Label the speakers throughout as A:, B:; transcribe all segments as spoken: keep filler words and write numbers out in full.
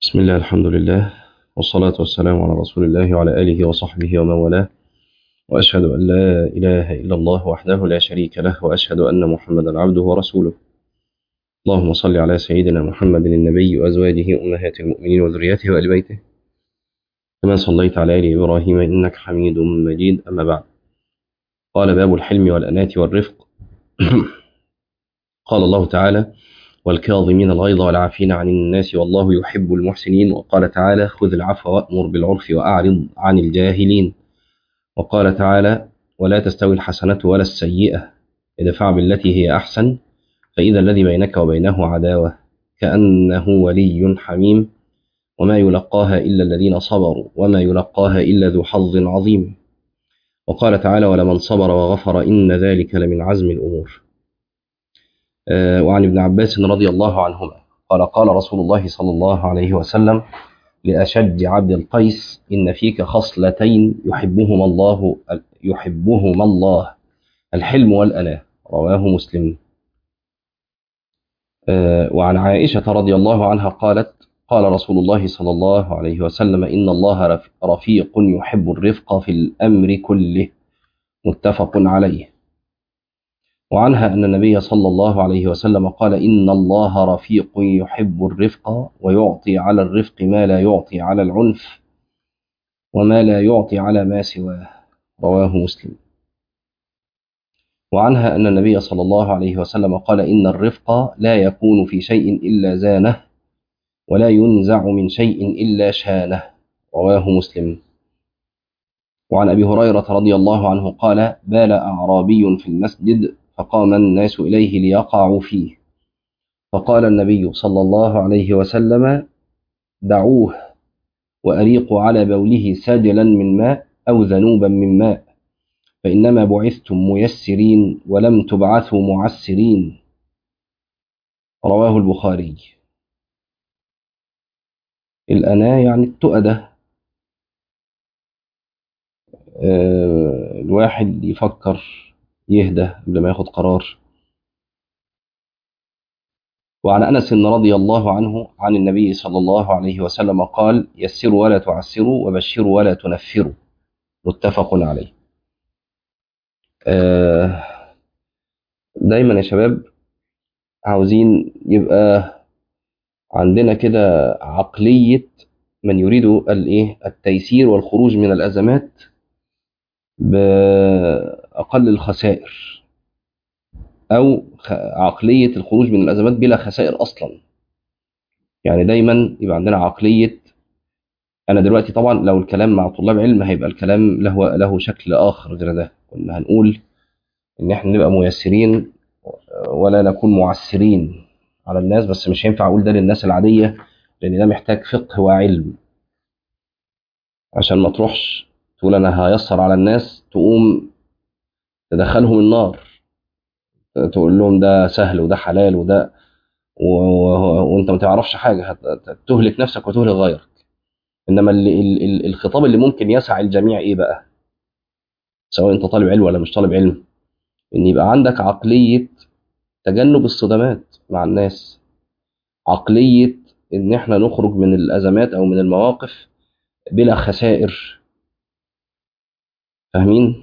A: بسم الله الحمد لله والصلاة والسلام على رسول الله وعلى آله وصحبه ومن والاه، وأشهد أن لا إله إلا الله وحده لا شريك له، وأشهد أن محمدا عبده ورسوله. اللهم صل على سيدنا محمد النبي وأزواجه أمهات المؤمنين وذريته وآل بيته كما صليت على آل إبراهيم إنك حميد مجيد. أما بعد، قال باب الحلم والأناة والرفق. قال الله تعالى: والكاظمين الغيظ والعافين عن الناس والله يحب المحسنين. وقال تعالى: خذ العفو وأمر بالعرف وأعرض عن الجاهلين. وقال تعالى: ولا تستوي الحسنة ولا السيئة ادفع بالتي هي أحسن فإذا الذي بينك وبينه عداوة كأنه ولي حميم وما يلقاها إلا الذين صبروا وما يلقاها إلا ذو حظ عظيم. وقال تعالى: ولمن صبر وغفر إن ذلك لمن عزم الأمور. آه وعن ابن عباس رضي الله عنهما قال: قال رسول الله صلى الله عليه وسلم لأشج عبد القيس: إن فيك خصلتين يحبهما الله يحبهما الله الحلم والأناة. رواه مسلم. آه وعن عائشة رضي الله عنها قالت: قال رسول الله صلى الله عليه وسلم: إن الله رفيق يحب الرفق في الأمر كله. متفق عليه. وعنها أن النبي صلى الله عليه وسلم قال: إن الله رفيق يحب الرفق ويعطي على الرفق ما لا يعطي على العنف وما لا يعطي على ما سواه. رواه مسلم. وعنها أن النبي صلى الله عليه وسلم قال: إن الرفق لا يكون في شيء إلا زانه ولا ينزع من شيء إلا شانه. رواه مسلم. وعن أبي هريرة رضي الله عنه قال: بال أعرابي في المسجد فقام الناس إليه ليقعوا فيه، فقال النبي صلى الله عليه وسلم: دعوه وأريقوا على بوله ساجلا من ماء أو ذنوبا من ماء، فإنما بعثتم ميسرين ولم تبعثوا معسرين. رواه البخاري. الأناة يعني التؤدة، آه الواحد يفكر يهدى قبل ما ياخد قرار. وعن أنس رضي الله عنه عن النبي صلى الله عليه وسلم قال: يسروا ولا تعسروا وبشروا ولا تنفروا. متفق عليه. آه دايما يا شباب عاوزين يبقى عندنا كده عقلية من يريد الايه التيسير والخروج من الأزمات بأقل الخسائر، أو عقلية الخروج من الأزمات بلا خسائر أصلا. يعني دايما يبقى عندنا عقلية. أنا دلوقتي طبعا لو الكلام مع طلاب علم هيبقى الكلام له له شكل آخر غير ده. كنا هنقول إن إحنا نبقى ميسرين ولا نكون معسرين على الناس، بس مش هينفع أقول ده للناس العادية، لأن ده محتاج فقه وعلم. عشان ما تروحش تقول أنا هيسر على الناس تقوم تدخلهم النار، تقول لهم ده سهل وده حلال وده و... و... وانت ما تعرفش حاجه، هتهلك نفسك وتهلك غيرك. انما اللي... ال... ال- الخطاب اللي ممكن يسع الجميع ايه بقى، سواء انت طالب علم ولا مش طالب علم، ان يبقى عندك عقليه تجنب الصدمات مع الناس، عقليه ان احنا نخرج من الازمات او من المواقف بلا خسائر. فاهمين؟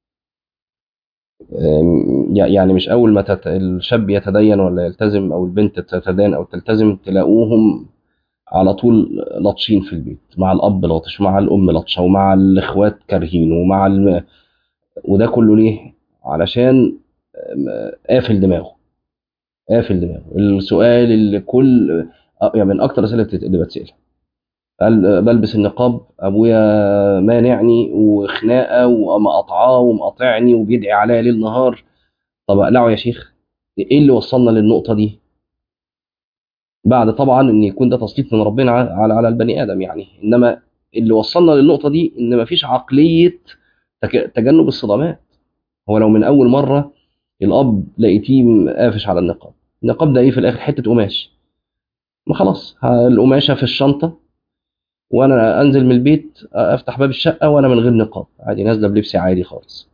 A: أم، يعني مش اول ما تت... الشاب يتدين ولا يلتزم او البنت تتدين او تلتزم تلاقوهم على طول لطشين في البيت، مع الاب لطش ومع الام لطشه ومع الاخوات كارهين ومع الم... وده كله ليه؟ علشان أم، قافل دماغه. قافل دماغه. السؤال اللي كل أه، يعني من اكتر الاسئله بتت- اللي بتسال: قال بلبس النقاب، ابويا مانعني وخناقه ومقاطعاه ومقاطعني وبيدعي عليا ليل نهار. طب اقلعه يا شيخ؟ ايه اللي وصلنا للنقطه دي؟ بعد طبعا ان يكون ده تسليط من ربنا على على البني ادم يعني. انما اللي وصلنا للنقطه دي ان مفيش عقليه تك- تجنب الصدمات. هو لو من اول مره الاب لقيتيه قافش على النقاب، النقاب ده ايه في الاخر؟ حته قماش. ما خلاص، ها- القماشه في الشنطه، وانا انزل من البيت افتح باب الشقه وانا من غير نقاب عادي، نازله بلبسي عادي خالص.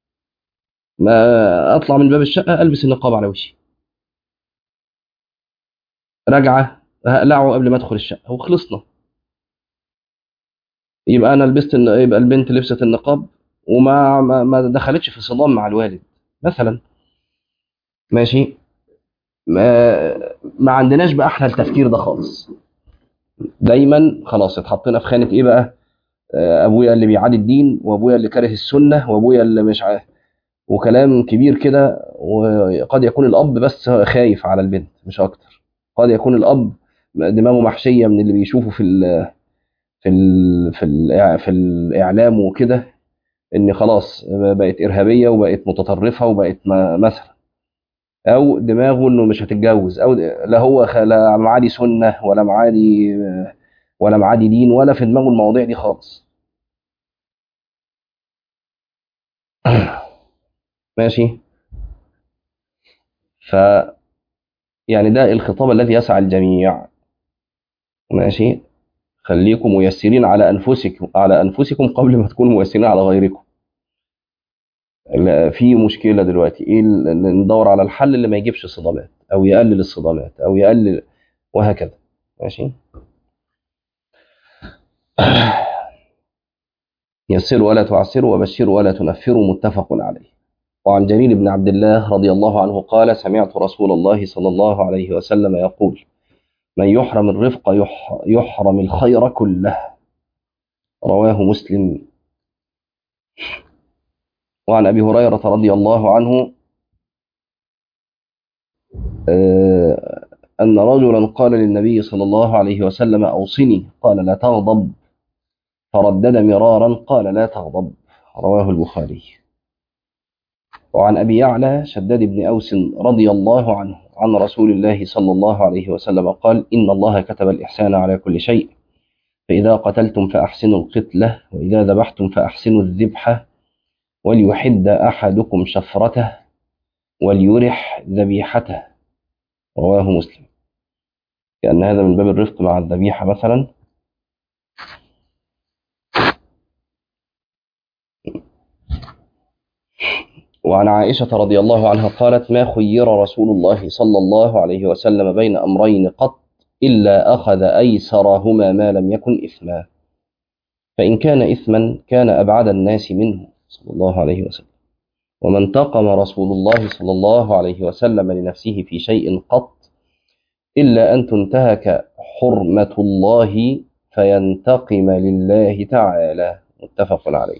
A: ما اطلع من باب الشقه البس النقاب على وشي، راجعه هقلعه قبل ما ادخل الشقه وخلصنا. يبقى انا لبست الن- يبقى البنت لبست النقاب وما ما, ما دخلتش في صدام مع الوالد مثلا. ماشي. ما, ما عندناش بقى احنا التفكير ده خالص. دايما خلاص اتحطينا في خانه ايه بقى؟ آه، ابويا اللي بيعادي الدين، وابويا اللي كاره السنه، وابويا اللي مش عارف، وكلام كبير كده. وقد يكون الاب بس خايف على البنت مش اكتر. قد يكون الاب دماغه محشيه من اللي بيشوفه في ال في ال في ال في الاعلام وكده، ان خلاص بقت ارهابيه وبقت متطرفه وبقت م- مثلا. او دماغه انه مش هتتجوز، او لا هو خ- لا معادي سنه ولا معادي ولا معادي دين ولا في دماغه المواضيع دي خالص. ماشي. ف يعني ده الخطاب الذي يسعى الجميع. ماشي. خليكم ميسرين على انفسكم على انفسكم قبل ما تكونوا ميسرين على غيركم. لا، في مشكله دلوقتي ايه؟ ال- ندور على الحل اللي ما يجيبش صدامات او يقلل الصدامات او يقلل، وهكذا. ماشي. يسروا ولا تعسروا وبشروا ولا تنفروا، متفق عليه. وعن جرير بن عبد الله رضي الله عنه قال: سمعت رسول الله صلى الله عليه وسلم يقول: من يحرم الرفق يح- يحرم الخير كله. رواه مسلم. وعن ابي هريره رضي الله عنه آه، ان رجلا قال للنبي صلى الله عليه وسلم: اوصني. قال: لا تغضب. فردد مرارا قال: لا تغضب. رواه البخاري. وعن ابي يعلى شداد بن اوس رضي الله عنه عن رسول الله صلى الله عليه وسلم قال: ان الله كتب الاحسان على كل شيء، فاذا قتلتم فاحسنوا القتله، واذا ذبحتم فاحسنوا الذبحه، وليحد احدكم شفرته، وليرح ذبيحته. رواه مسلم. كأن هذا من باب الرفق مع الذبيحة مثلا. وعن عائشة رضي الله عنها قالت: ما خير رسول الله صلى الله عليه وسلم بين أمرين قط إلا أخذ أيسرهما ما لم يكن إثما، فإن كان إثما كان أبعد الناس منه صلى الله عليه وسلم. وما انتقم رسول الله صلى الله عليه وسلم لنفسه في شيء قط إلا أن تنتهك حرمة الله فينتقم لله تعالى. متفق عليه.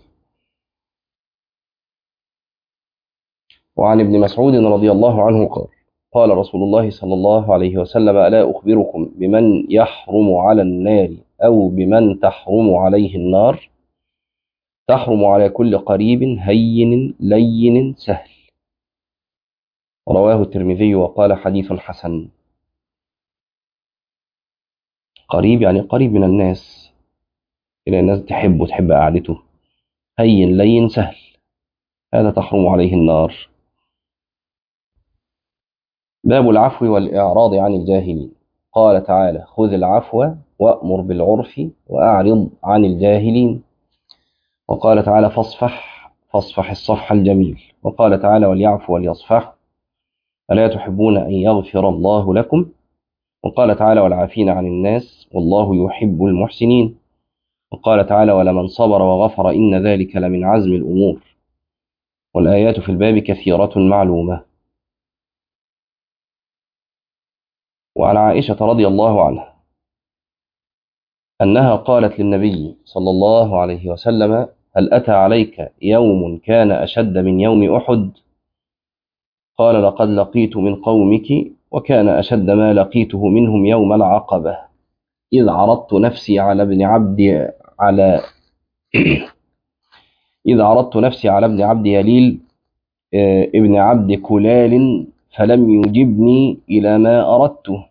A: وعن ابن مسعود رضي الله عنه قال: قال رسول الله صلى الله عليه وسلم: ألا أخبركم بمن يحرم على النار أو بمن تحرم عليه النار؟ تحرم على كل قريب هين لين سهل. رواه الترمذي وقال: حديث حسن. قريب يعني قريب من الناس، إلى الناس تحبه تحب قعدته. هين لين سهل، هذا تحرم عليه النار. باب العفو والإعراض عن الجاهلين. قال تعالى: خذ العفو وأمر بالعرف وأعرض عن الجاهلين. وقال تعالى: فاصفح فاصفح الصفح الجميل. وقال تعالى: وليعفوا وليصفحوا ألا تحبون أن يغفر الله لكم. وقال تعالى: والعافين عن الناس والله يحب المحسنين. وقال تعالى: ولمن صبر وغفر إن ذلك لمن عزم الأمور. والآيات في الباب كثيرة معلومة. وعن عائشة رضي الله عنها أنها قالت للنبي صلى الله عليه وسلم: هل أتى عليك يوم كان أشد من يوم أحد؟ قال: لقد لقيت من قومك وكان أشد ما لقيته منهم يوم العقبة، إذ عرضت نفسي على ابن عبد على إذ عرضت نفسي على ابن عبد يليل آه، ابن عبد كلال فلم يجبني إلى ما أردته،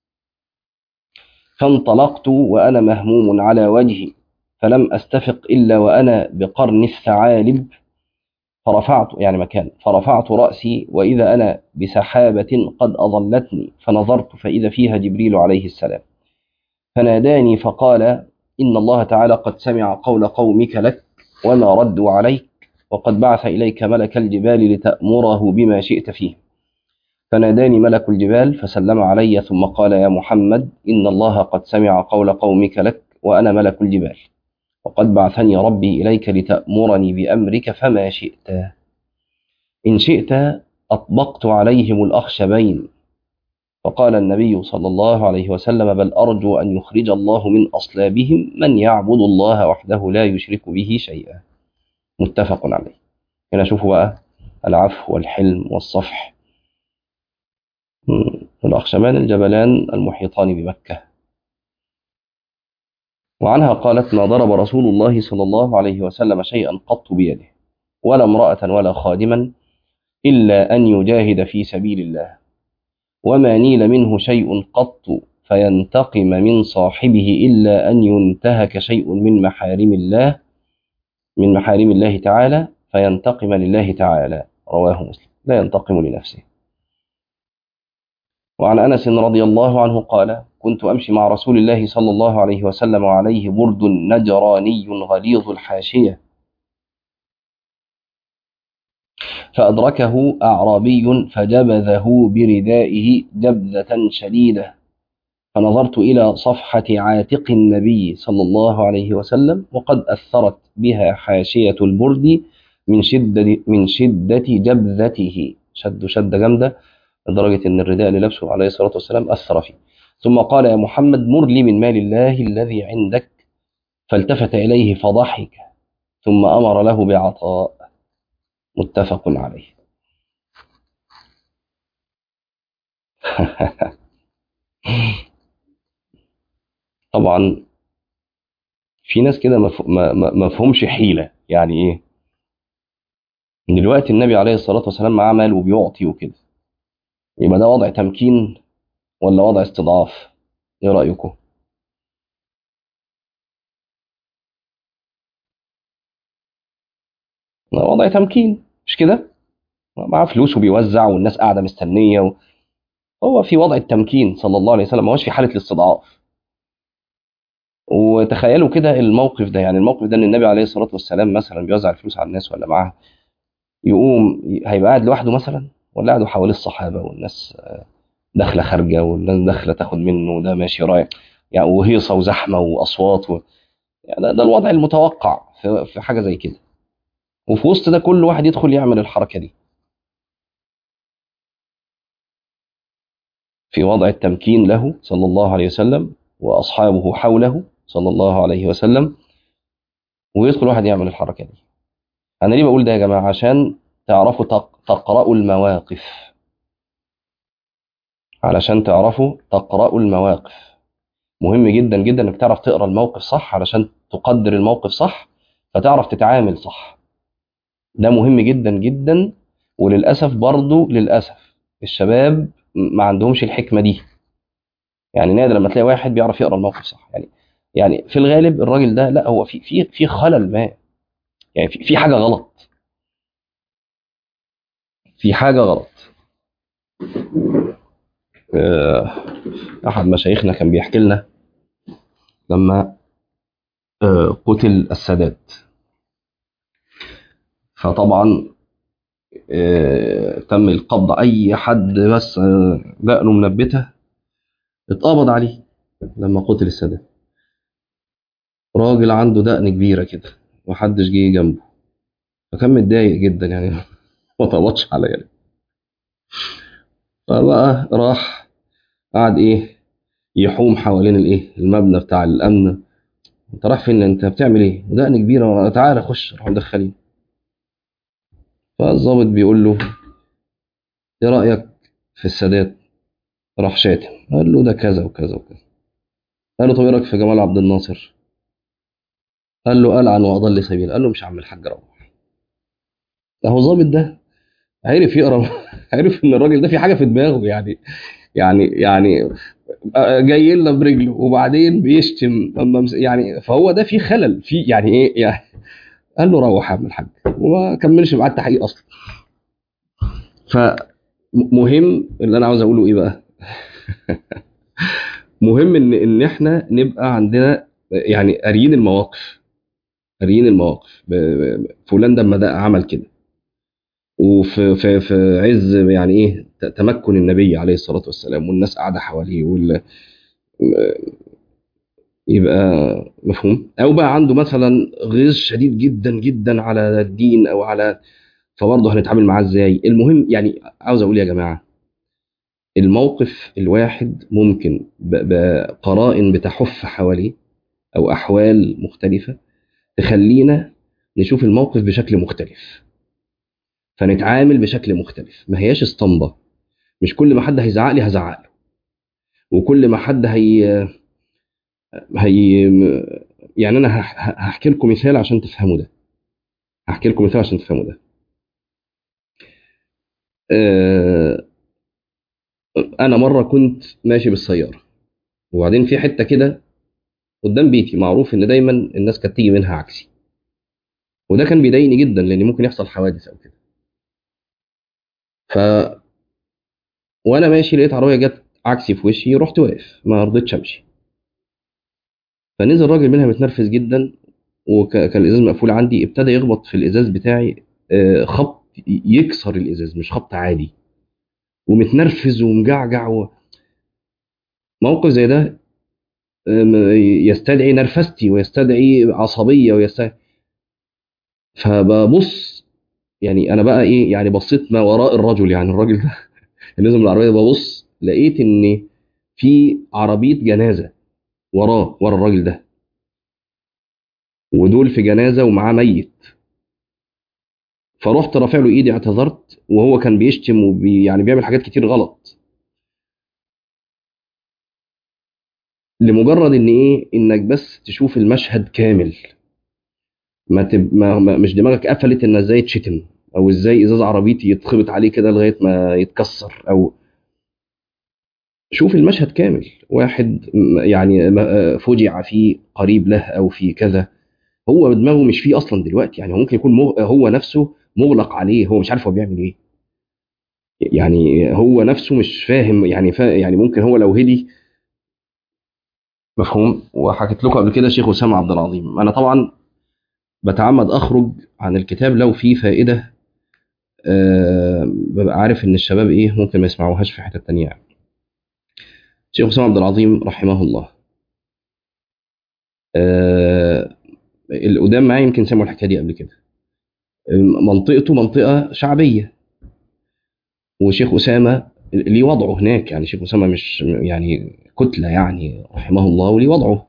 A: فانطلقت وأنا مهموم على وجهي، فلم أستفق إلا وأنا بقرن الثعالب، فرفعت يعني مكان فرفعت رأسي وإذا أنا بسحابة قد أظلتني، فنظرت فإذا فيها جبريل عليه السلام، فناداني فقال: إن الله تعالى قد سمع قول قومك لك وما ردوا عليك، وقد بعث إليك ملك الجبال لتأمره بما شئت فيه. فناداني ملك الجبال فسلم علي ثم قال: يا محمد، إن الله قد سمع قول قومك لك وأنا ملك الجبال، وقد بعثني ربي إليك لتأمرني بأمرك فما شئت. إن شئت أطبقت عليهم الأخشبين. فقال النبي صلى الله عليه وسلم: بل أرجو أن يخرج الله من أصلابهم من يعبد الله وحده لا يشرك به شيئا. متفق عليه. هنا شوفوا بقى العفو والحلم والصفح. الأخشبان الجبلان المحيطان بمكة. وعنها قالت: ما ضرب رسول الله صلى الله عليه وسلم شيئا قط بيده، ولا امرأة ولا خادما، إلا أن يجاهد في سبيل الله، وما نيل منه شيء قط فينتقم من صاحبه إلا أن ينتهك شيء من محارم الله من محارم الله تعالى فينتقم لله تعالى. رواه مسلم. لا ينتقم لنفسه. وعن أنس رضي الله عنه قال: كنت أمشي مع رسول الله صلى الله عليه وسلم وعليه برد نجراني غليظ الحاشية، فأدركه أعرابي فجبذه بردائه جبذة شديدة، فنظرت إلى صفحة عاتق النبي صلى الله عليه وسلم وقد أثرت بها حاشية البرد من شدة من شدة جبذته، شد شدة جامدة لدرجة أن الرداء اللي لبسه عليه الصلاة والسلام أثر فيه. ثم قال: يا محمد، مر لي من مال الله الذي عندك. فالتفت إليه فضحك، ثم أمر له بعطاء. متفق عليه. طبعا في ناس كده ما فهمش حيلة. يعني إيه؟ دلوقتي النبي عليه الصلاة والسلام معاه مال وبيعطي وكده، يبقى ده وضع تمكين ولا وضع استضعاف؟ ايه رأيكم؟ وضع تمكين، مش كده؟ معاه فلوس وبيوزع والناس قاعدة مستنية و... هو في وضع التمكين صلى الله عليه وسلم، ما هوش في حالة الاستضعاف. وتخيلوا كده الموقف ده، يعني الموقف ده ان النبي عليه الصلاة والسلام مثلا بيوزع الفلوس على الناس ولا معاه، يقوم هيبقى قاعد لوحده مثلا، ولا قاعدوا حواليه الصحابة والناس داخلة خارجة والناس داخلة تاخد منه وده ماشي رايح، يعني وهيصة وزحمة وأصوات و... يعني ده, ده الوضع المتوقع في, في حاجة زي كده. وفي وسط ده كل واحد يدخل يعمل الحركة دي في وضع التمكين له صلى الله عليه وسلم وأصحابه حوله صلى الله عليه وسلم، ويدخل واحد يعمل الحركة دي. أنا ليه بقول ده يا جماعة؟ عشان تعرفوا تق... تقرأوا المواقف علشان تعرفوا تقرأوا المواقف. مهم جدا جدا انك تعرف تقرأ الموقف صح علشان تقدر الموقف صح، فتعرف تتعامل صح. ده مهم جدا جدا. وللأسف برضو للأسف الشباب ما عندهمش الحكمة دي. يعني نادر لما تلاقي واحد بيعرف يقرأ الموقف صح. يعني يعني في الغالب الراجل ده لا، هو في في في خلل ما. يعني في في حاجة غلط. في حاجة غلط. آه، أحد مشايخنا كان بيحكي لنا لما آه، قتل السادات. فطبعا آه، تم القبض أي حد بس آه، دقنه منبته اتقبض عليه لما قتل السادات. راجل عنده دقن كبيرة كده ومحدش جه جنبه، فكان متضايق جدا يعني. ما طلبش عليا يعني. فبقى راح قعد ايه يحوم حوالين الايه المبنى بتاع الامن. انت رايح فين؟ انت بتعمل ايه؟ ودقن كبيره، تعالى خش. راح مدخلين. فالظابط بيقول له: ايه رايك في السادات؟ راح شاتم، قال له: ده كذا وكذا وكذا. قال له: طب ايه رايك في جمال عبد الناصر؟ قال له: ألعن وأضل سبيل. قال له: مش عم الحاج روح. اهو الظابط ده عرف يقرا. عرف ان الراجل ده في حاجه في دماغه. يعني يعني يعني جاي لنا برجله وبعدين بيشتم يعني. فهو ده في خلل في يعني ايه يعني. قال له: روح يا عم الحاج، وما كملش معاه التحقيق اصلا. فمهم اللي انا عاوز اقوله ايه بقى. مهم ان ان احنا نبقى عندنا يعني قاريين المواقف. قاريين المواقف. فلان ده لما ده عمل كده، وفي في في عز يعني ايه ت- تمكن النبي عليه الصلاه والسلام، والناس قاعده حواليه وال... يبقى مفهوم. او بقى عنده مثلا غيظ شديد جدا جدا على الدين او على، فبرضه هنتعامل معاه ازاي؟ المهم يعني عاوز اقول يا جماعه، الموقف الواحد ممكن ب- بقرائن بتحف حواليه او احوال مختلفه تخلينا نشوف الموقف بشكل مختلف، فنتعامل بشكل مختلف. ما هياش اسطمبه، مش كل ما حد هيزعق لي هزعق له، وكل ما حد هي هي يعني انا هح- هحكي لكم مثال عشان تفهموا ده. هحكي لكم مثال عشان تفهموا ده. آه، انا مره كنت ماشي بالسياره، وبعدين في حته كده قدام بيتي معروف ان دايما الناس كانت تيجي منها عكسي، وده كان بيضايقني جدا لان ممكن يحصل حوادث او كده. ف وانا ماشي لقيت عربيه جت عكسي في وشي، رحت واقف ما رضيتش امشي. فنزل راجل منها متنرفز جدا، وكان الازاز مقفول عندي، ابتدى يخبط في الازاز بتاعي، آه، خبط يكسر الازاز، مش خبط عادي، ومتنرفز ومجعجع و... موقف زي ده آم، يستدعي نرفزتي ويستدعي عصبيه ويستدعي. فببص، يعني انا بقى ايه، يعني بصيت ما وراء الرجل، يعني الراجل ده اللي نزل من العربيه، ببص لقيت ان في عربيه جنازه وراه، ورا الراجل ده، ودول في جنازه ومعاه ميت. فرحت رافع له ايدي، اعتذرت، وهو كان بيشتم وبي يعني بيعمل حاجات كتير غلط، لمجرد ان ايه، انك بس تشوف المشهد كامل. ما, تب... ما... ما مش دماغك قفلت ان ازاي تشتم، او ازاي ازاز عربيتي يتخبط عليه كده لغايه ما يتكسر، او شوف المشهد كامل. واحد م- يعني م- فجع فيه قريب له او في كذا، هو دماغه مش فيه اصلا دلوقتي، يعني هو ممكن يكون مغ... هو نفسه مغلق عليه، هو مش عارف هو بيعمل ايه. يعني هو نفسه مش فاهم، يعني فا... يعني ممكن هو لو هدي. مفهوم. وحكيت لكم قبل كده شيخ اسامه عبد العظيم، انا طبعا بتعمد اخرج عن الكتاب لو في فائده، أه ببقى عارف ان الشباب ايه ممكن ما يسمعوهاش في حته تانية يعني. شيخ اسامه عبد العظيم رحمه الله، أه القدام معايا يمكن سمعوا الحكايه دي قبل كده. منطقته منطقه شعبيه، وشيخ اسامه ليه وضعه هناك، يعني شيخ اسامه مش يعني كتله، يعني رحمه الله وليه وضعه.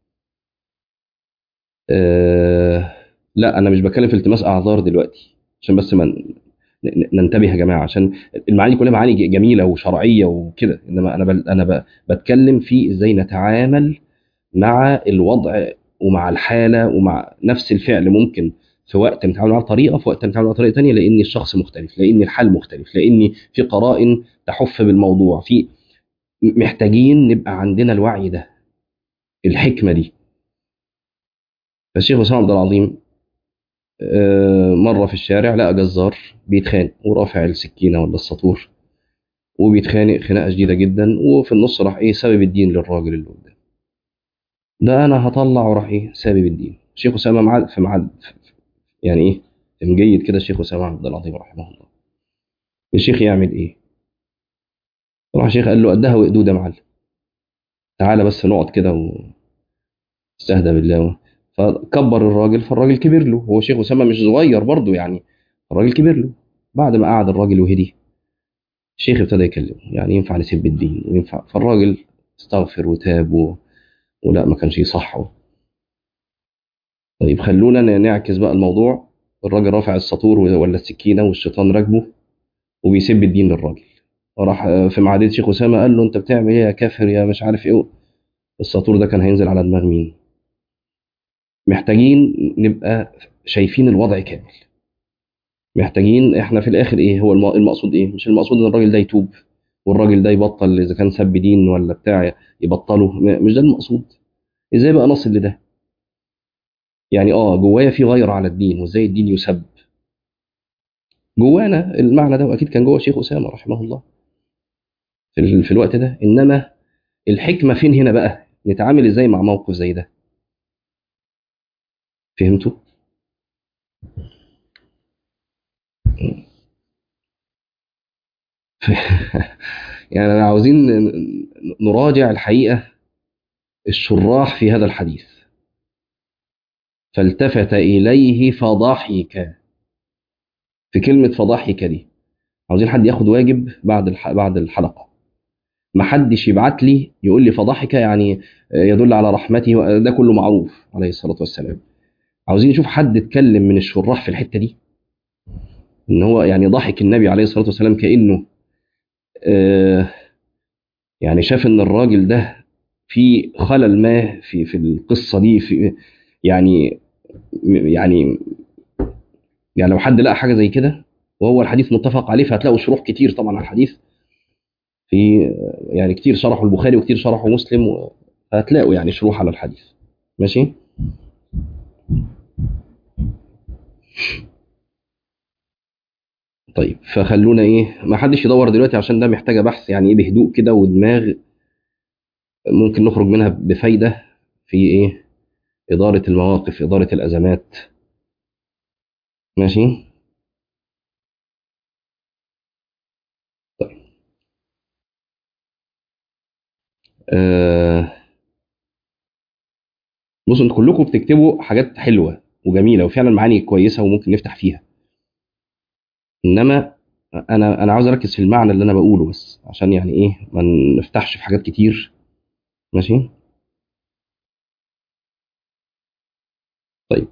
A: أه لا انا مش بتكلم في التماس اعذار دلوقتي، عشان بس ما ن- ن- ننتبه يا جماعه، عشان المعاني كلها معاني ج- جميله وشرعيه وكده، انما انا بل انا ب- بتكلم في ازاي نتعامل مع الوضع ومع الحاله ومع نفس الفعل. ممكن في وقت نتعامل معاه بطريقه، في وقت نتعامل معاه بطريقه تانيه، لان الشخص مختلف، لان الحال مختلف، لان في قرائن تحف بالموضوع، في محتاجين نبقى عندنا الوعي ده، الحكمه دي. فالشيخ اسامه عبد العظيم آه، مره في الشارع لقى جزار بيتخانق ورافع السكينه ولا الساطور، وبيتخانق خناقه شديده جدا، وفي النص راح ايه سبب الدين للراجل اللي قدام ده. انا هطلع وراح ايه سبب الدين. شيخ اسامه معاد في معاد، يعني ايه، مجيد كده الشيخ اسامه عبد العظيم رحمه الله. الشيخ يعمل ايه؟ راح الشيخ قال له قدها وقدود يا معلم، تعالى بس نقعد كده واستهدى بالله. فكبر الراجل، فالراجل كبر له، هو شيخ اسامه مش صغير برضه يعني، الراجل كبر له. بعد ما قعد الراجل وهدي، الشيخ ابتدى يكلمه، يعني ينفع نسب الدين وينفع؟ فالراجل استغفر وتاب و... ولا ما كانش يصحه. طيب خلونا ن- نعكس بقى الموضوع. الراجل رافع الساطور ولا السكينه والشيطان راكبه وبيسب الدين للراجل، راح في معاديه شيخ اسامه قال له انت بتعمل ايه يا كافر يا مش عارف ايه. الساطور ده كان هينزل على دماغ مين؟ محتاجين نبقى شايفين الوضع كامل. محتاجين احنا في الاخر ايه هو الم- المقصود ايه؟ مش المقصود ان الراجل ده يتوب والراجل ده يبطل، اذا كان سب دين ولا بتاع يبطله، م- مش ده المقصود. ازاي بقى نصل لده؟ يعني اه جوايا في غيرة على الدين وازاي الدين يسب، جوانا المعنى ده، واكيد كان جوه شيخ اسامه رحمه الله في, ال- في الوقت ده. انما الحكمه فين هنا بقى؟ نتعامل ازاي مع موقف زي ده؟ فهمتوا؟ يعني أنا عاوزين ن- نراجع الحقيقة الشراح في هذا الحديث. فالتفت إليه فضحك، في كلمة فضحك دي عاوزين حد ياخد واجب بعد الح... بعد الحلقة. ما حدش يبعت لي يقول لي فضحك يعني يدل على رحمته، ده كله معروف عليه الصلاة والسلام. عاوزين نشوف حد اتكلم من الشراح في الحتة دي، ان هو يعني ضحك النبي عليه الصلاة والسلام كأنه آه يعني شاف ان الراجل ده في خلل ما في في القصة دي، في يعني يعني يعني لو حد لقى حاجة زي كده، وهو الحديث متفق عليه، فهتلاقوا شروح كتير طبعا على الحديث، في يعني كتير شرحوا البخاري وكتير شرحوا مسلم، هتلاقوا يعني شروح على الحديث. ماشي. طيب فخلونا ايه، ما حدش يدور دلوقتي عشان ده محتاجه بحث يعني ايه بهدوء كده ودماغ، ممكن نخرج منها بفايده في ايه، اداره المواقف، اداره الازمات. ماشي. طيب آه بصوا انتوا كلكم بتكتبوا حاجات حلوه وجميله وفعلا معاني كويسه وممكن نفتح فيها، انما انا انا عاوز اركز في المعنى اللي انا بقوله بس، عشان يعني ايه ما نفتحش في حاجات كتير. ماشي. طيب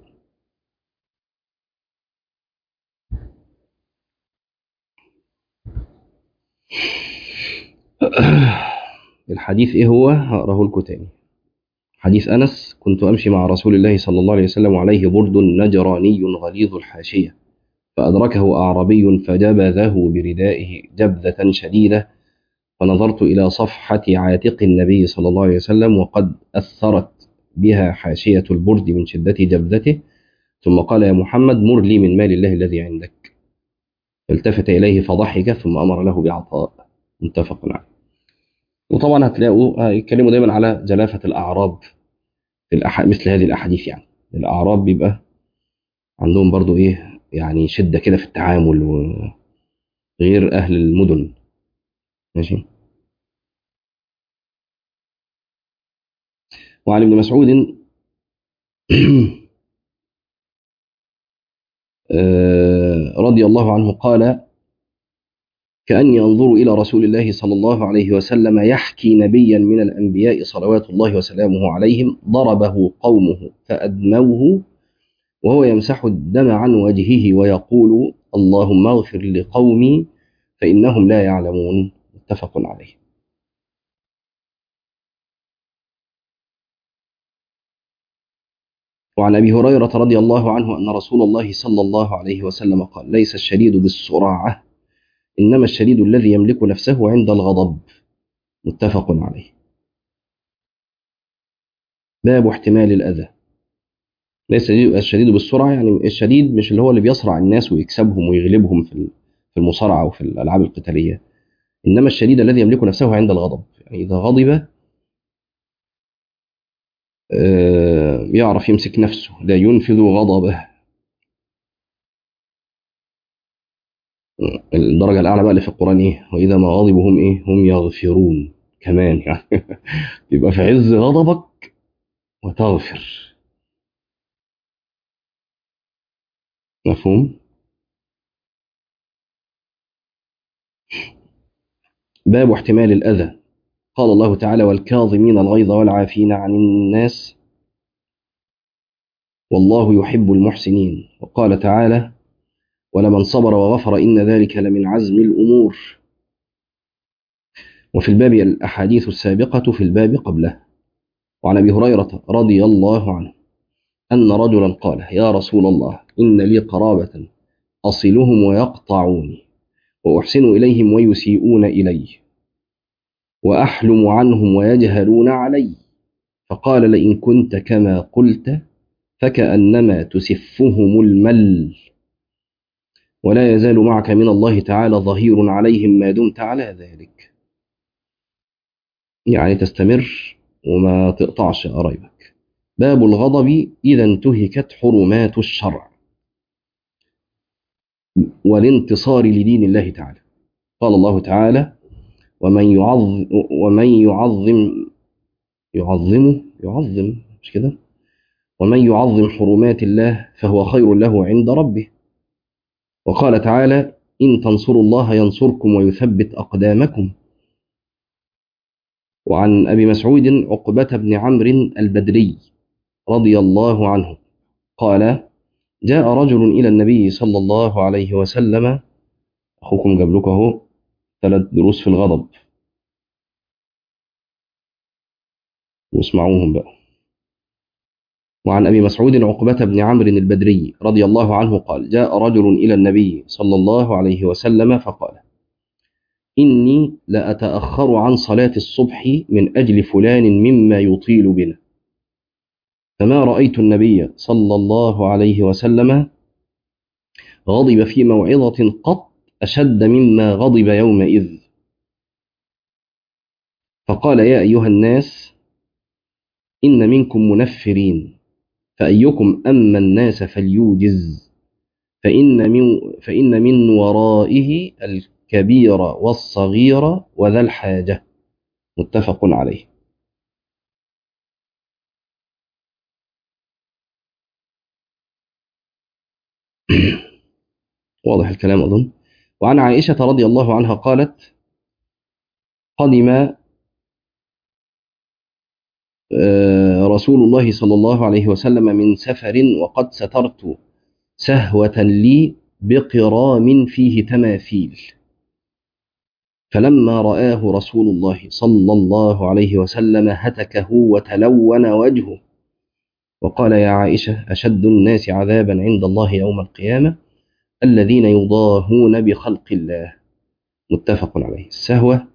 A: الحديث ايه هو، هقراه لكم تاني. حديث أنس: كنت أمشي مع رسول الله صلى الله عليه وسلم وعليه برد نجراني غليظ الحاشية، فأدركه أعرابي فجبذه بردائه جبذة شديدة، فنظرت إلى صفحة عاتق النبي صلى الله عليه وسلم وقد أثرت بها حاشية البرد من شدة جبذته، ثم قال: يا محمد مر لي من مال الله الذي عندك. فالتفت إليه فضحك ثم أمر له بعطاء. متفق عليه. وطبعا هتلاقوا يتكلموا دايما على جلافة الأعراب في الأح... مثل هذه الأحاديث. يعني الأعراب بيبقى عندهم برضو ايه يعني شدة كده في التعامل، وغير اهل المدن. ماشي. وعن ابن مسعود آه، رضي الله عنه قال: كأني أنظر إلى رسول الله صلى الله عليه وسلم يحكي نبيا من الأنبياء صلوات الله وسلامه عليهم ضربه قومه فأدموه، وهو يمسح الدم عن وجهه ويقول: اللهم اغفر لقومي فإنهم لا يعلمون. متفق عليه. وعن أبي هريرة رضي الله عنه أن رسول الله صلى الله عليه وسلم قال: ليس الشديد بالسرعة، إنما الشديد الذي يملك نفسه عند الغضب. متفق عليه. باب احتمال الأذى. ليس الشديد بالسرعة يعني الشديد مش اللي هو اللي بيصرع الناس ويكسبهم ويغلبهم في في المصارعة وفي الألعاب القتالية، إنما الشديد الذي يملك نفسه عند الغضب، يعني إذا غضب آه، يعرف يمسك نفسه، لا ينفذ غضبه. الدرجة الأعلى بقى اللي في القرآن إيه، وإذا ما غضبوا هم إيه، هم يغفرون كمان يعني. يبقى في عز غضبك وتغفر. مفهوم. باب احتمال الأذى. قال الله تعالى: والكاظمين الغيظ والعافين عن الناس والله يحب المحسنين. وقال تعالى: ولمن صبر وغفر إن ذلك لمن عزم الأمور. وفي الباب الأحاديث السابقة في الباب قبله. وعن أبي هريرة رضي الله عنه أن رجلا قال: يا رسول الله إن لي قرابة أصلهم ويقطعوني، وأحسن إليهم ويسيئون إلي، وأحلم عنهم ويجهلون علي. فقال: لئن كنت كما قلت فكأنما تسفهم المل، ولا يزال معك من الله تعالى ظهير عليهم ما دمت على ذلك. يعني تستمر وما تقطعش قرايبك. باب الغضب إذا انتهكت حرمات الشرع والانتصار لدين الله تعالى. قال الله تعالى: ومن يعظم ومن يعظم يعظمه يعظم مش كده ومن يعظم حرمات الله فهو خير له عند ربه. وقال تعالى: إن تنصروا الله ينصركم ويثبت أقدامكم. وعن أبي مسعود عقبة بن عمرو البدري رضي الله عنه قال: جاء رجل إلى النبي صلى الله عليه وسلم. أخوكم جاب لكم أهو ثلاث دروس في الغضب، واسمعوهم بقى. وعن أبي مسعود عقبة بن عمرو البدري رضي الله عنه قال: جاء رجل إلى النبي صلى الله عليه وسلم فقال: إني لأتأخر عن صلاة الصبح من أجل فلان مما يطيل بنا. فما رأيت النبي صلى الله عليه وسلم غضب في موعظة قط أشد مما غضب يومئذ. فقال: يا أيها الناس، إن منكم منفرين، فأيكم أما الناس فليوجز، فإن من, فإن من ورائه الكبير والصغير وذا الحاجة. متفق عليه. واضح الكلام أظن. وعن عائشة رضي الله عنها قالت: قدم رسول الله صلى الله عليه وسلم من سفر وقد سترت سهوة لي بقرام فيه تماثيل، فلما رآه رسول الله صلى الله عليه وسلم هتكه وتلون وجهه وقال: يا عائشة، أشد الناس عذابا عند الله يوم القيامة الذين يضاهون بخلق الله. متفق عليه. السهوة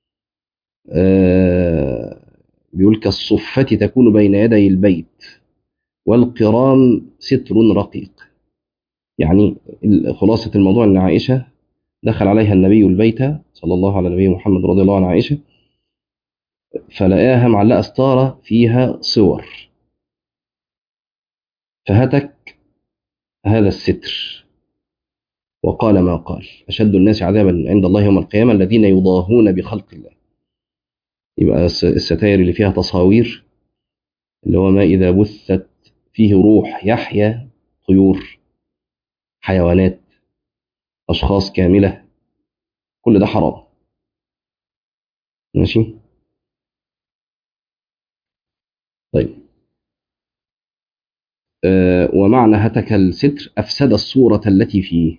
A: آه بيقول: كالصفة تكون بين يدي البيت، والقرام ستر رقيق. يعني خلاصة الموضوع أن عائشة دخل عليها النبي البيت صلى الله على نبي محمد رضي الله عن عائشة، فلقاها معلقة ستارة فيها صور، فهتك هذا الستر وقال ما قال: أشد الناس عذابا عند الله يوم القيامة الذين يضاهون بخلق الله. يبقى الستائر اللي فيها تصاوير، اللي هو ما إذا بثت فيه روح يحيى، طيور، حيوانات، أشخاص كاملة، كل ده حرام. ماشي. طيب. آه ومعنى هتك الستر أفسد الصورة التي فيه.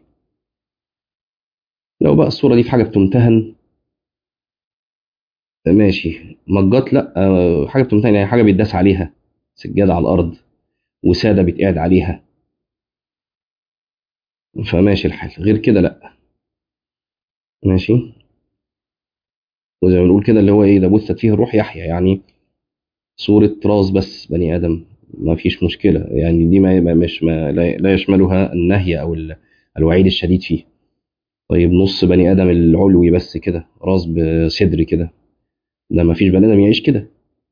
A: لو بقى الصورة دي في حاجة بتمتهن ماشي، مجات لا، آه حاجة بتمتهن يعني حاجة بيتداس عليها، سجادة على الأرض، وسادة بيتقعد عليها، فماشي الحال. غير كده لا. ماشي. وزي ما بنقول كده اللي هو ايه، ده بثت فيه الروح يحيى، يعني صورة راس بس بني آدم ما فيش مشكلة، يعني دي ما ما- مش ما لا لا يشملها النهي أو ال- الوعيد الشديد فيه. طيب نص بني آدم العلوي بس كده، راس بصدر كده، ده ما فيش بني آدم يعيش كده،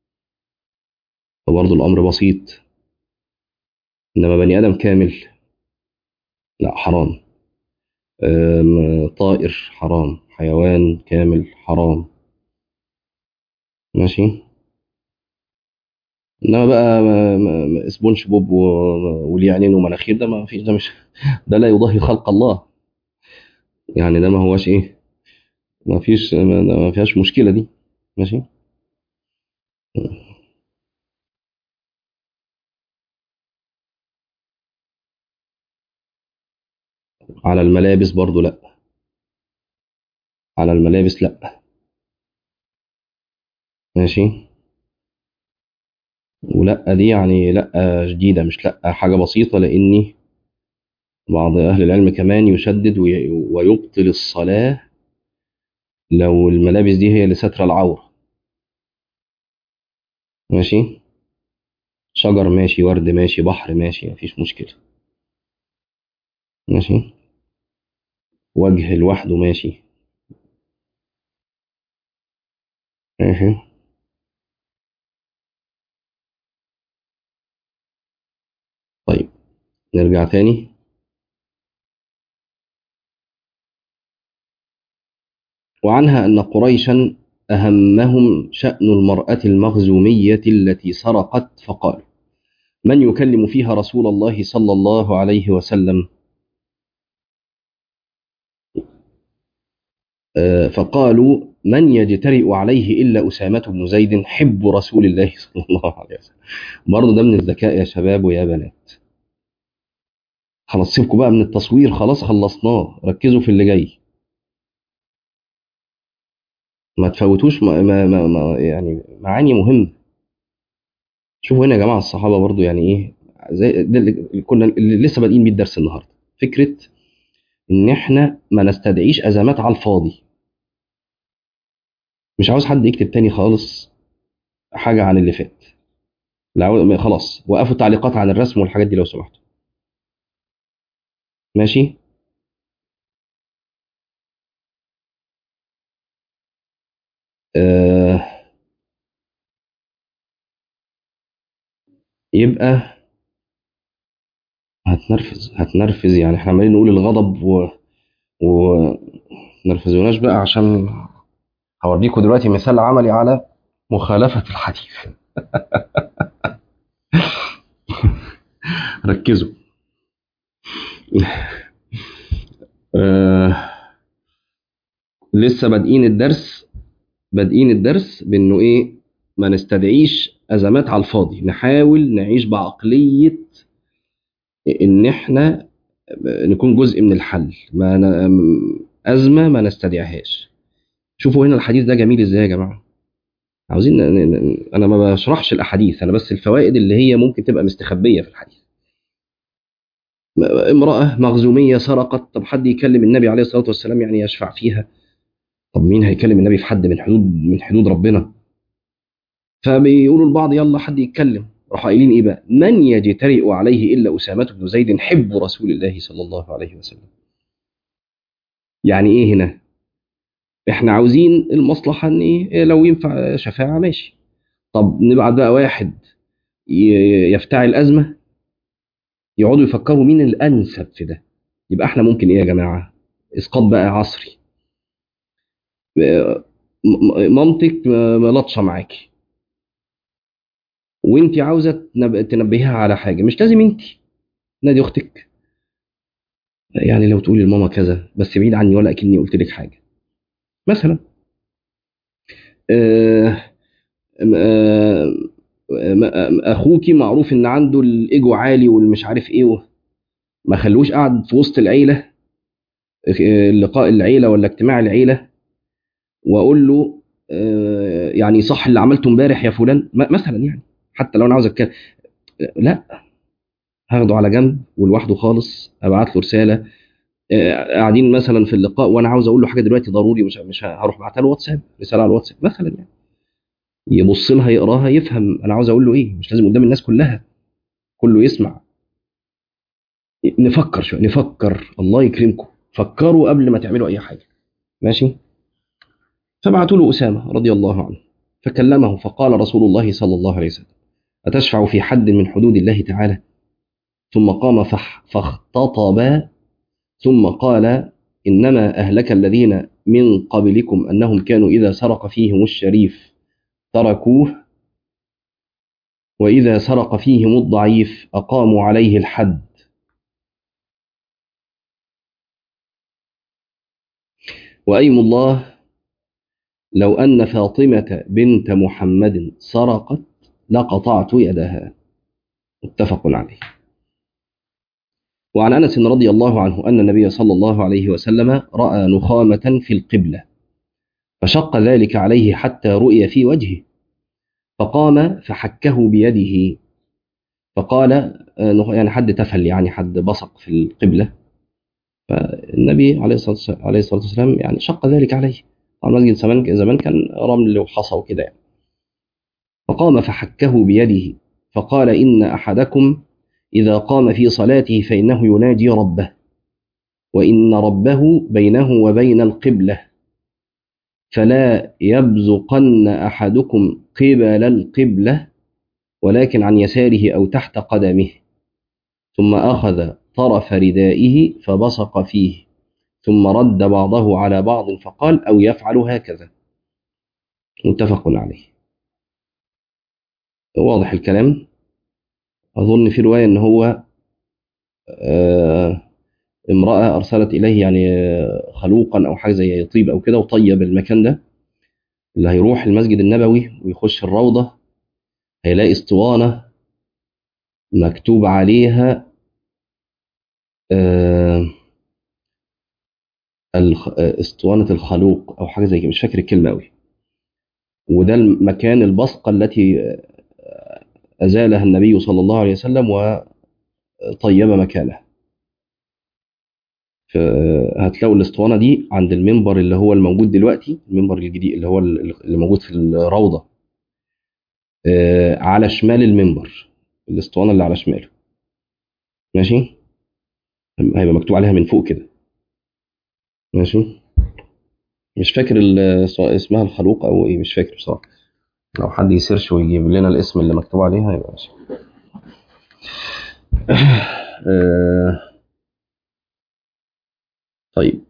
A: فبرضه الأمر بسيط. إنما بني آدم كامل لا، حرام. أم، طائر حرام، حيوان كامل حرام. ماشي. انما بقى ما- ما- ما- سبونج بوب و- وليه عينين ومناخير، ده ما فيش، ده مش ده لا يضاهي خلق الله. يعني ده ما هوش ايه، ما فيش ما ما فيهاش مشكلة دي. ماشي. على الملابس برضو لا. على الملابس لا. ماشي. ولا دي يعني لا جديدة، مش لا حاجة بسيطة، لأني بعض أهل العلم كمان يشدد وي- ويبطل الصلاة لو الملابس دي هي اللي ستر العورة. ماشي. شجر ماشي، ورد ماشي، بحر ماشي، مفيش مشكلة. ماشي. وجه لوحده ماشي. ماشي. طيب نرجع تاني. وعنها أن قريشا أهمهم شأن المرأة المخزومية التي سرقت، فقالوا: من يكلم فيها رسول الله صلى الله عليه وسلم؟ آه، فقالوا: من يجترئ عليه إلا أسامة بن زيد حب رسول الله صلى الله عليه وسلم. برضه ده من الذكاء يا شباب ويا بنات. خلاص سيبكم بقى من التصوير، خلاص خلصناه، ركزوا في اللي جاي. ما تفوتوش ما ما ما ما يعني معاني مهمة. شوفوا هنا يا جماعة الصحابة برضه يعني إيه، زي ده اللي كنا اللي لسه بادئين بيه الدرس النهارده، فكرة إن إحنا ما نستدعيش أزمات على الفاضي. مش عاوز حد يكتب تاني خالص حاجة عن اللي فات. لو خلاص وقفوا التعليقات عن الرسم والحاجات دي لو سمحتوا. ماشي. آه يبقى هتنرفز هتنرفز يعني احنا عمالين نقول الغضب و و نرفزوناش بقى، عشان هوريكم دلوقتي مثال عملي على مخالفة الحديث. ركزوا. آه لسه بادئين الدرس بادئين الدرس بانه ايه، ما نستدعيش ازمات على الفاضي، نحاول نعيش بعقلية ان احنا نكون جزء من الحل، ما ن... ازمة ما نستدعيهاش. شوفوا هنا الحديث ده جميل ازاي يا جماعة. عاوزين ن... ن... انا ما بشرحش الاحاديث، انا بس الفوائد اللي هي ممكن تبقى مستخبية في الحديث. امرأة مخزومية سرقت، طب حد يكلم النبي عليه الصلاة والسلام يعني يشفع فيها؟ طب مين هيكلم النبي في حد من حدود من حدود ربنا؟ فبيقولوا البعض يلا حد يتكلم، راحوا قايلين ايه بقى: من يجترئ عليه الا اسامه بن زيد حب رسول الله صلى الله عليه وسلم. يعني ايه هنا؟ احنا عاوزين المصلحه ان ايه، لو ينفع شفاعه ماشي. طب نبعت بقى واحد ي- يفتعل ازمه، يقعدوا يفكروا مين الانسب في ده. يبقى احنا ممكن ايه يا جماعه، اسقاط بقى عصري. م- م- مامتك ملطشه معاكي، وانت عاوزه تنب- تنبهيها على حاجه، مش لازم انت، نادي اختك. يعني لو تقولي لماما كذا بس بعيد عني ولا اكني قلت لك حاجه مثلا. آه، آه، آه، اخوكي معروف ان عنده الايجو عالي والمش عارف ايه، ما خلوش قاعد في وسط العيله، آه، لقاء العيله ولا اجتماع العيله، واقول له آه، يعني صح اللي عملته امبارح يا فلان م- مثلا يعني. حتى لو انا عاوز اتكلم، لا، هاخده على جنب ولوحده خالص، ابعت له رساله. آه، قاعدين مثلا في اللقاء وانا عاوز اقول له حاجه دلوقتي ضروري، مش مش هروح بعتها له واتساب، رساله على الواتساب مثلا يعني. يبص لها يقراها يفهم انا عاوز اقول له ايه، مش لازم قدام الناس كلها كله يسمع. نفكر شويه، نفكر، الله يكرمكم فكروا قبل ما تعملوا اي حاجه. ماشي. فبعتوا له اسامه رضي الله عنه، فكلمه فقال رسول الله صلى الله عليه وسلم: اتشفع في حد من حدود الله تعالى؟ ثم قام فح- فاختطب، ثم قال: انما اهلك الذين من قبلكم انهم كانوا اذا سرق فيهم الشريف تركوه، واذا سرق فيهم الضعيف اقاموا عليه الحد. وأيم الله لو أن فاطمة بنت محمد سرقت لقطعت يدها. متفق عليه. وعن أنس رضي الله عنه أن النبي صلى الله عليه وسلم رأى نخامة في القبلة، فشق ذلك عليه حتى رؤي في وجهه، فقام فحكه بيده، فقال آه، يعني حد تفل، يعني حد بصق في القبلة. فالنبي عليه الصلاة والسلام عليه الصلاة والسلام يعني شق ذلك عليه. طبعا المسجد زمان زمان كان رمل وحصى وكده يعني. فقام فحكه بيده، فقال: إن أحدكم إذا قام في صلاته فإنه يناجي ربه، وإن ربه بينه وبين القبلة، فلا يبزقن أحدكم قبل القبلة ولكن عن يساره أو تحت قدمه. ثم أخذ طرف ردائه فبصق فيه، ثم رد بعضه على بعض فقال أو يفعل هكذا. متفق عليه. واضح الكلام. أظن في رواية إن هو آه، امرأة أرسلت إليه يعني آه، خلوقا أو حاجة زي طيب أو كده، وطيب المكان ده. اللي هيروح المسجد النبوي ويخش الروضة هيلاقي اسطوانة مكتوب عليها آه، الخ- آه، اسطوانة الخلوق أو حاجة زي كده، مش فاكر الكلمة أوي. وده المكان البصقة التي آه، أزالها النبي صلى الله عليه وسلم وطيب مكانها. هتلاقوا الاسطوانة دي عند المنبر اللي هو الموجود دلوقتي، المنبر الجديد اللي هو اللي موجود في الروضة، آه، على شمال المنبر. الاسطوانة اللي على شماله، ماشي، هيبقى مكتوب عليها من فوق كده، ماشي. مش فاكر ال- اسمها الخلوق او ايه، مش فاكر بصراحة. لو حد يسيرش ويجيب لنا الاسم اللي مكتوب عليها يبقى ماشي. آه، طيب.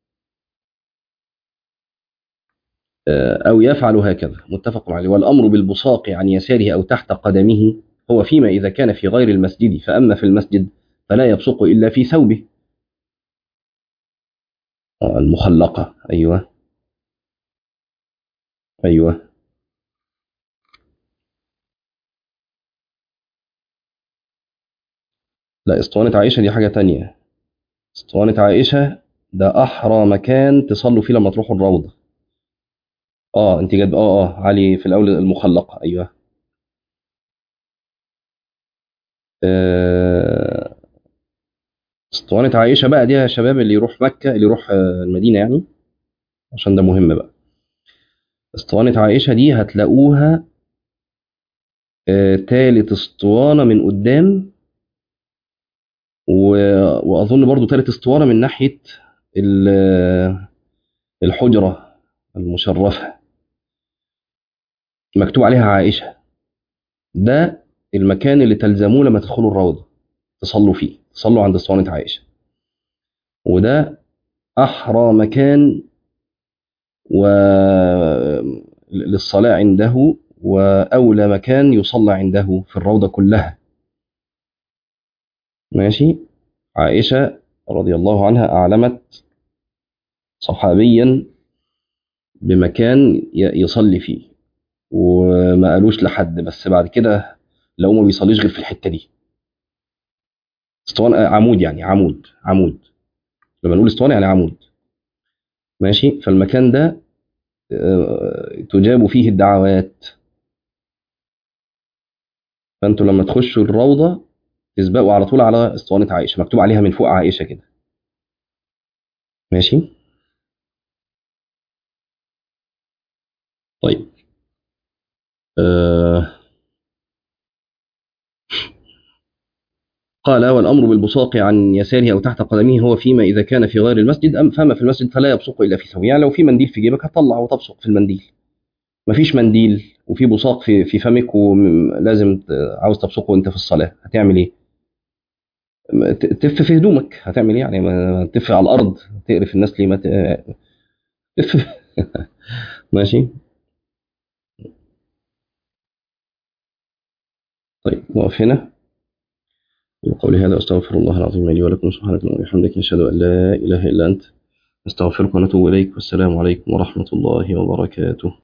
A: آه، أو يفعل هكذا، متفق عليه. والأمر بالبصاق عن يساره أو تحت قدمه هو فيما إذا كان في غير المسجد، فأما في المسجد فلا يبصق إلا في ثوبه. آه، المخلقة، أيوة. أيوة. لا، اسطوانة عائشة دي حاجة تانية. اسطوانة عائشة ده أحرى مكان تصلوا فيه لما تروحوا الروضة. اه انت جد اه اه علي في الاول المخلقه، ايوه. آه، اسطوانه عائشه بقى دي يا شباب، اللي يروح مكه، اللي يروح آه، المدينه يعني، عشان ده مهم بقى. اسطوانه عائشه دي هتلاقوها آه، تالت اسطوانه من قدام، و- واظن برضو تالت اسطوانه من ناحيه ال- آه، الحجره المشرفه، مكتوب عليها عائشه. ده المكان اللي تلزموه لما تدخلوا الروضه، تصلوا فيه، تصلوا عند اسطوانه عائشه. وده احرى مكان و للصلاة عنده، وأولى مكان يصلى عنده في الروضة كلها، ماشي. عائشة رضي الله عنها أعلمت صحابيا بمكان ي- يصلي فيه، وما قالوش لحد، بس بعد كده لو ما بيصليش غير في الحتة دي. اسطوانة عمود، يعني عمود عمود، لما نقول اسطوانة يعني عمود، ماشي. فالمكان ده آه، تجاب فيه الدعوات. فانتوا لما تخشوا الروضة تسبقوا على طول على اسطوانة عائشة، مكتوب عليها من فوق عائشة كده، ماشي. طيب. آه قال: والأمر بالبصاق عن يساره أو تحت قدمه هو فيما إذا كان في غير المسجد، أم فما في المسجد فلا يبصق إلا في ثوبه. يعني لو في منديل في جيبك هتطلع وتبصق في المنديل. مفيش منديل وفي بصاق في في فمك ولازم عاوز تبصقه وأنت في الصلاة، هتعمل إيه؟ ت- تف في هدومك، هتعمل إيه يعني؟ ما تف على الأرض، تقرف الناس ليه؟ ما ت- تف. ماشي. طيب نقف هنا. وقولي هذا أستغفر الله العظيم لي ولكم، سبحانك اللهم وبحمدك، نشهد أن لا إله إلا أنت، نستغفرك ونتوب إليك. والسلام عليكم ورحمة الله وبركاته.